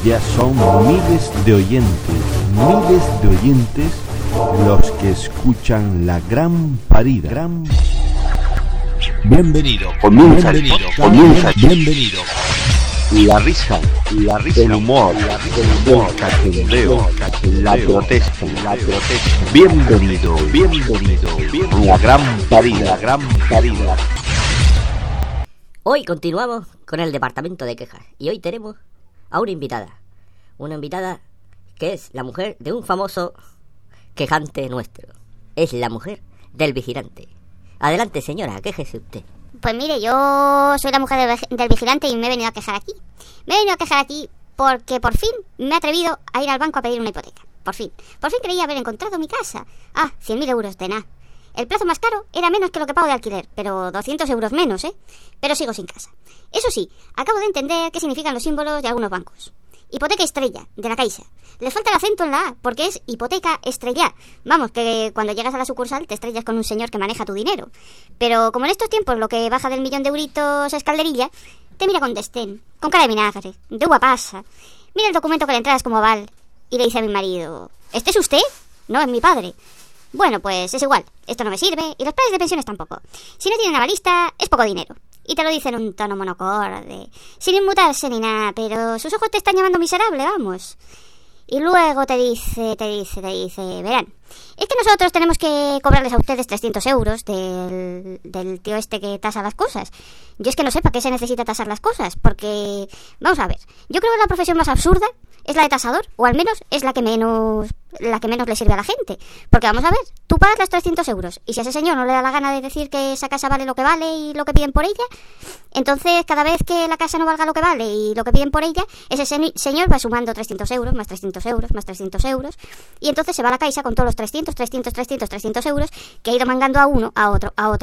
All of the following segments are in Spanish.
Ya son miles de oyentes los que escuchan La Gran Parida. Bienvenido. La risa, el humor, el cachondeo, la protesta. Bienvenido a La Gran Parida. Hoy continuamos con el departamento de quejas y hoy tenemos a una invitada que es la mujer de un famoso quejante nuestro. Es la mujer del vigilante. Adelante, señora, quéjese usted. Pues mire, yo soy la mujer del vigilante y me he venido a quejar aquí. Me he venido a quejar aquí porque por fin me he atrevido a ir al banco a pedir una hipoteca. Por fin creía haber encontrado mi casa. 100.000 euros de nada. El plazo más caro era menos que lo que pago de alquiler, pero 200 euros menos, Pero sigo sin casa. Eso sí, acabo de entender qué significan los símbolos de algunos bancos. Hipoteca Estrella, de la Caixa. Les falta el acento en la A, porque es hipoteca estrella. Vamos, que cuando llegas a la sucursal te estrellas con un señor que maneja tu dinero. Pero como en estos tiempos lo que baja del 1.000.000 de euritos es calderilla, te mira con desdén, con cara de vinagre, de uva pasa. Mira el documento que le entregas como aval y le dice a mi marido: ¿este es usted? No, es mi padre. Bueno, pues es igual, esto no me sirve y los planes de pensiones tampoco. Si no tienen avalista, es poco dinero. Y te lo dice en un tono monocorde, sin inmutarse ni nada, pero sus ojos te están llamando miserable, vamos. Y luego te dice, verán, es que nosotros tenemos que cobrarles a ustedes 300 euros del tío este que tasa las cosas. Yo es que no sé para qué se necesita tasar las cosas, porque, vamos a ver, yo creo que la profesión más absurda es la de tasador, o al menos es la que menos le sirve a la gente. Porque vamos a ver, tú pagas las 300 euros y si a ese señor no le da la gana de decir que esa casa vale lo que vale y lo que piden por ella, entonces cada vez que la casa no valga lo que vale y lo que piden por ella, ese señor va sumando 300 euros, más 300 euros, más 300 euros, y entonces se va a la Caixa con todos los 300 euros que ha ido mangando a uno, a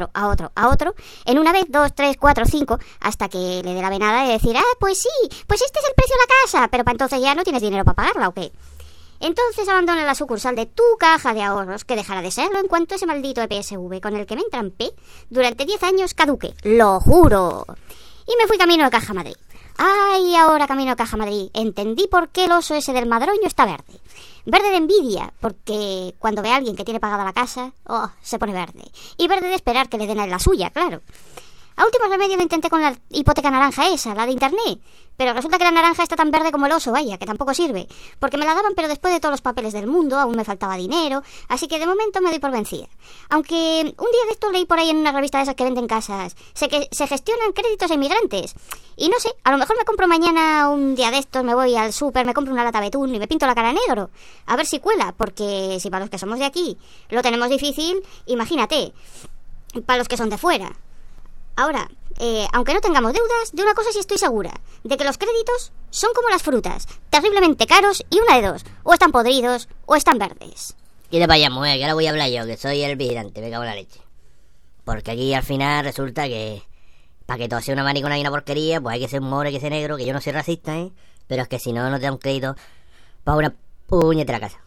otro, en una vez, 2, 3, 4, 5, hasta que le dé la venada de decir: pues sí, pues este es el precio de la casa, pero para entonces ya no tienes dinero para pagarla, ¿o qué? Entonces abandona la sucursal de tu caja de ahorros, que dejará de serlo en cuanto ese maldito EPSV con el que me entrampé durante 10 años caduque, lo juro. Y me fui camino de Caja Madrid. Ahora camino de Caja Madrid entendí por qué el oso ese del Madroño está verde. Verde de envidia, porque cuando ve a alguien que tiene pagada la casa, se pone verde. Y verde de esperar que le den a la suya, claro. A último remedio lo intenté con la hipoteca naranja esa, la de internet. Pero resulta que la naranja está tan verde como el oso, vaya, que tampoco sirve. Porque me la daban, pero después de todos los papeles del mundo, aún me faltaba dinero. Así que de momento me doy por vencida. Aunque un día de esto leí por ahí en una revista de esas que venden casas. Sé que se gestionan créditos a inmigrantes. Y no sé, a lo mejor me compro mañana un día de estos, me voy al súper, me compro una lata de betún y me pinto la cara negro. A ver si cuela, porque si para los que somos de aquí lo tenemos difícil, imagínate, para los que son de fuera. Ahora, aunque no tengamos deudas, de una cosa sí estoy segura, de que los créditos son como las frutas, terriblemente caros y una de dos, o están podridos o están verdes. Y de vaya, mujer, que ahora voy a hablar yo, que soy el vigilante, me cago en la leche. Porque aquí al final resulta que para que todo sea una maricona y una porquería, pues hay que ser un moro, hay que ser negro, que yo no soy racista, pero es que si no, no te dan crédito para una puñetera casa.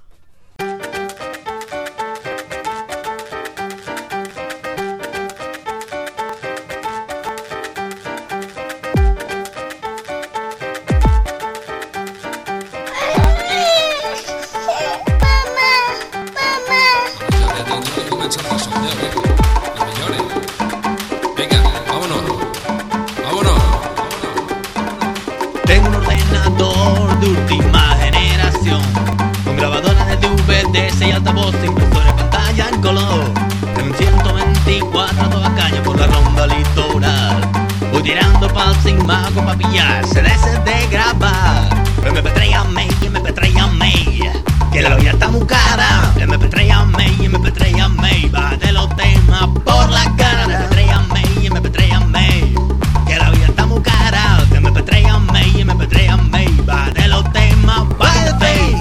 Tengo un ordenador de última generación, con grabadora de DVD, y altavoz, impresora de pantalla en color. Tengo un 124 toda caña por la ronda litoral. Voy tirando pa'l sin mago pa' pillar CDs de grabar. MP3 a May, que la vida está muy cara. MP3 a May, va de los temas por la cara. MP3 a May, que la vida está muy cara. MP3 a May, va de los temas by the bay.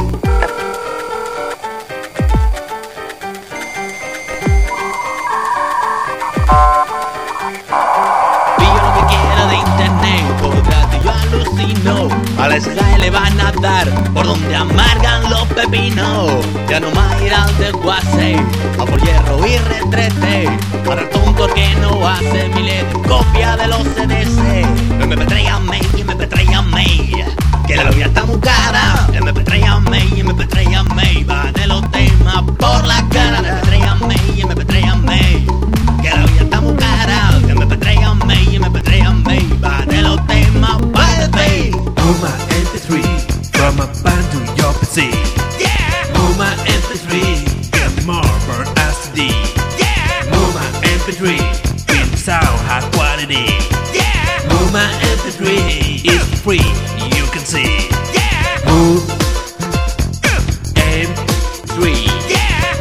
Pillo lo que quiera de internet, por gratis yo alucino. A la SGAE le van a dar por donde amargan los pepinos. Ya no más ir al desguace, a por hierro y retrete. Para el tonto que no hace miles de copias de los CDs. MP3 a May, que la vida está muy cara. Move my MP3 from my band to your PC. Yeah. Move my MP3, get more for SD. Yeah. Move my MP3 with sound high quality. Yeah. Move my MP3 is free, you can see. Yeah. Move MP3. Yeah.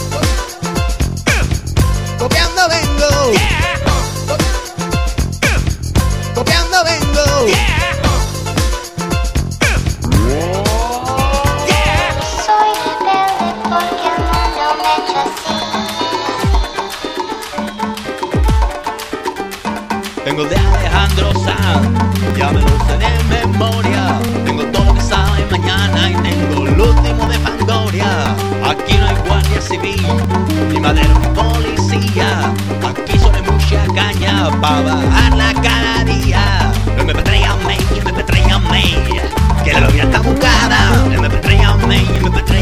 Copiando vengo. Yeah. Copiando vengo. Yeah. Tengo de Alejandro Sanz, ya me lo sé de memoria. Tengo todo que sale mañana y tengo el último de Fangoria. Aquí no hay guardia civil, ni madero ni policía. Aquí solo hay mucha caña pa' bajarla cada día. MP3 a mí, MP3 a mí, que la vida está buscada. MP3 a mí, MP3